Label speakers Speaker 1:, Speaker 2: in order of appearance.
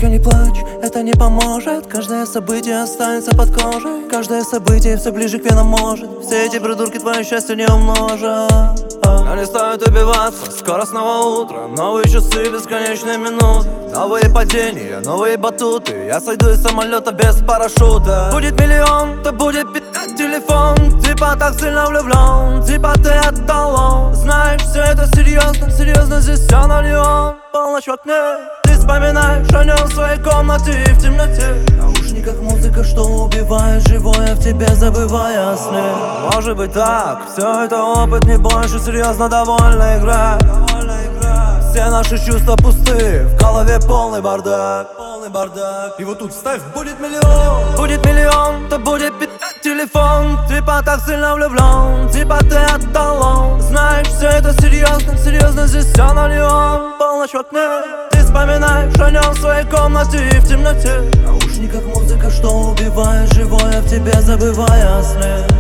Speaker 1: Только не плачь, это не поможет. Каждое событие останется под кожей. Каждое событие все ближе к венам может. Все эти придурки твое счастье не умножат. Но не стоит убиваться, скоро снова утро. Новые часы, бесконечные минуты. Новые падения, новые батуты. Я сойду из самолета без парашюта. Будет миллион, то будет питать телефон. Типа так сильно влюблен, типа ты эталон. Знаешь, все это серьезно, серьезно здесь все на неон. Полночь в окне, ты вспоминаешь о нем в своей комнате и в темноте. В наушниках музыка, что убивает живое в тебе, забывая о сне. Может быть так, все это опыт, не больше, серьезно довольна игра. Все наши чувства пусты, в голове полный бардак. И вот тут ставь, будет миллион, то будет питать телефон. Типа так сильно влюблен, типа ты эталон. Знаешь, все это серьезно, серьезно здесь все на неон. Полночь в окне, ты вспоминаешь о нем в своей комнате и в темноте. В наушниках музыка, что убивает живое в тебе, забывая о сне.